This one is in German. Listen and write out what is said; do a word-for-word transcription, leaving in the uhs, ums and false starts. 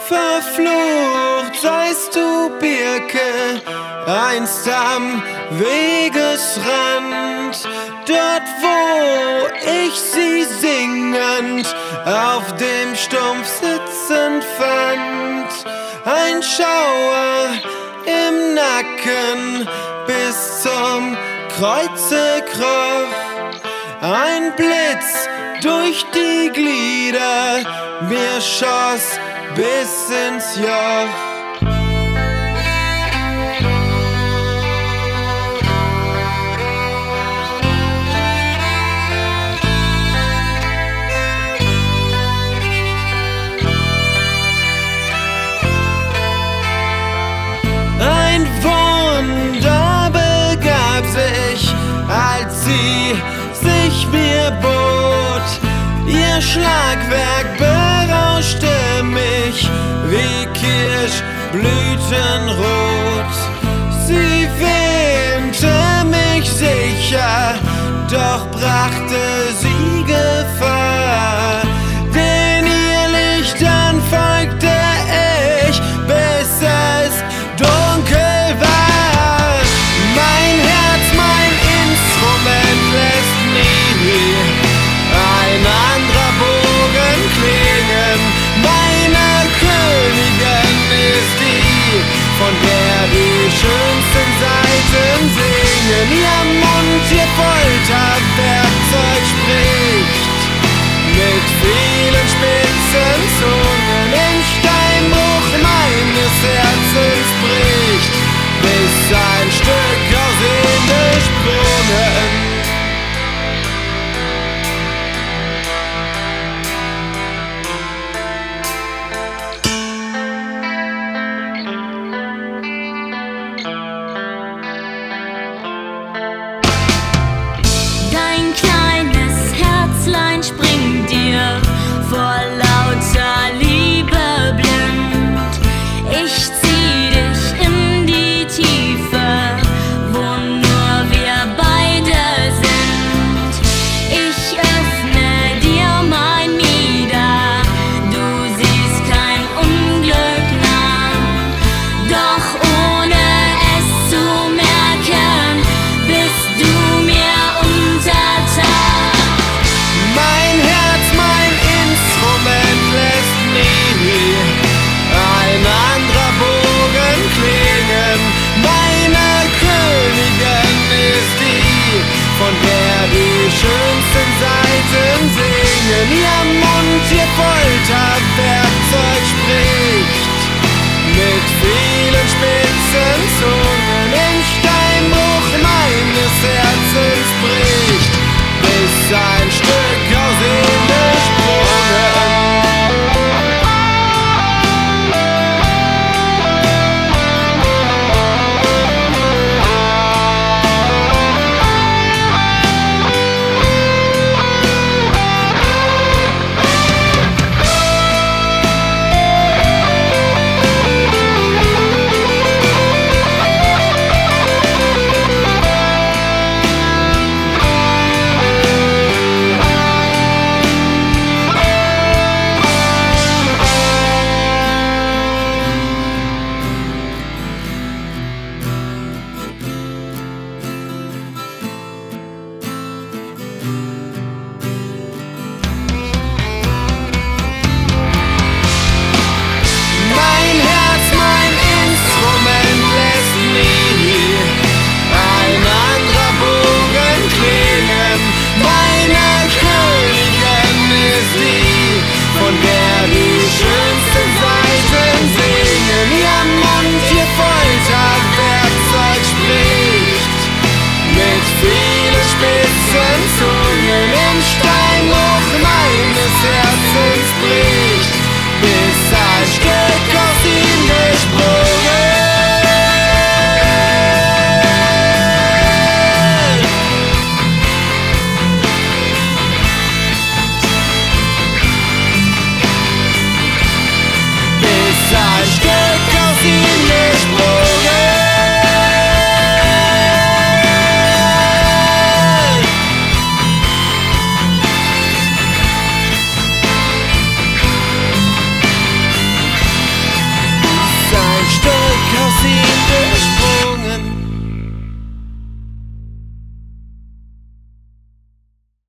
Verflucht seist du, Birke, einst am Wegesrand, dort wo ich sie singend auf dem Stumpf sitzend fand. Ein Schauer im Nacken bis zum Kreuze kroch, ein Blitz durch die Glieder mir schoss bis ins Joch. Ein Wunder begab sich, als sie sich mir bot. Ihr Schlagwerk berauschte mich wie Kirschblütenrot. Sie wähnte mich sicher, doch brachte sie Gefahr. Den ihr Lichtern folgte ich, bis es dunkel war. Mein Herz, mein Instrument lässt nie ein anderer Bogen klingen. Meine Königin ist die, von der die schönsten Seiten singen. Ihr Mund, ihr Folterwerkzeug spricht mit vielen spitzen Zungen. Im Steinbruch meines Herzens bricht, bis ein Stück aus Ende spricht.